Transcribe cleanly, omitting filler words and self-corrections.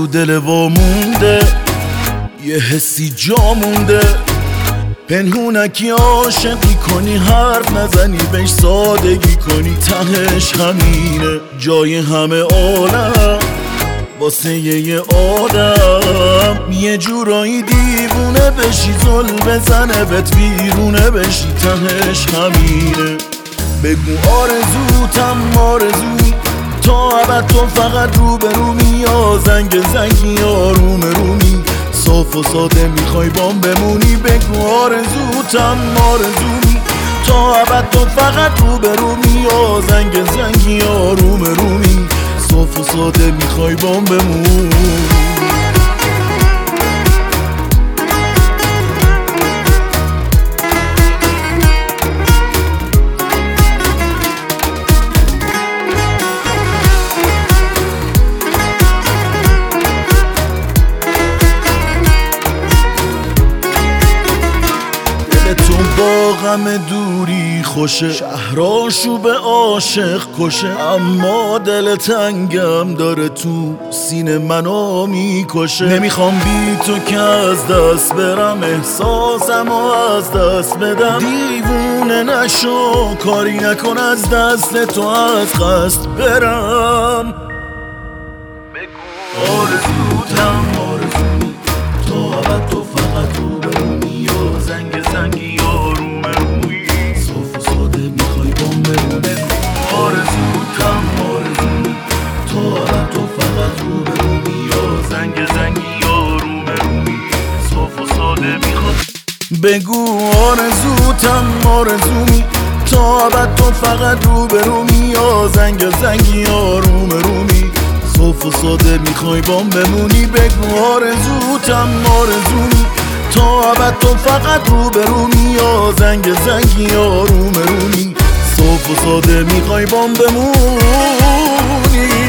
دل وامونده، یه حسی جا مونده، پنهونکی عاشقی کنی، حرف نزنی بهش سادگی کنی، تهش همینه جای همه عالم واسه یه آدم، یه جورایی دیوونه بشی، زل بزنه بهت بیرونه بشی، تهش همینه. بگو آرزوتم آرزویی، تا ابد تو فقط روبرومی، یا زنگی آروم رومی، صاف و ساده میخوای بام بمونی. بگو آرزوتم آرزویی، تا ابد تو فقط روبرومی، یا زنگی آروم رومی، صاف و ساده میخوای بام بمونی. تو با غم دوری خوشه، شهراشو به عاشق کشه، اما دل تنگم داره تو سینه منو میکشه. نمیخوام بی تو که از دست برم، احساسمو از دست بدم، دیوونه نشو کاری نکن از دست تو از قصد برم. بگو آرزوتم آرزویی، تا ابد تو فقط روبرومی، یا زنگی آروم روی، صاف و ساده میخوای بام بمونی. آرزوتم آرزویی، تا ابد تو فقط روبرومی، یا زنگی آروم روی، صاف و ساده میخوای. بگو آرزوتم آرزویی، تا ابد تو فقط روبرومی، یا زنگی آروم رومی، صاف و ساده میخوای بام بمونی. بگو آرزوتم آرزویی، تا ابد تو فقط روبرومی، یا زنگی آروم رومی، صاف و ساده میخوای بام بمونی.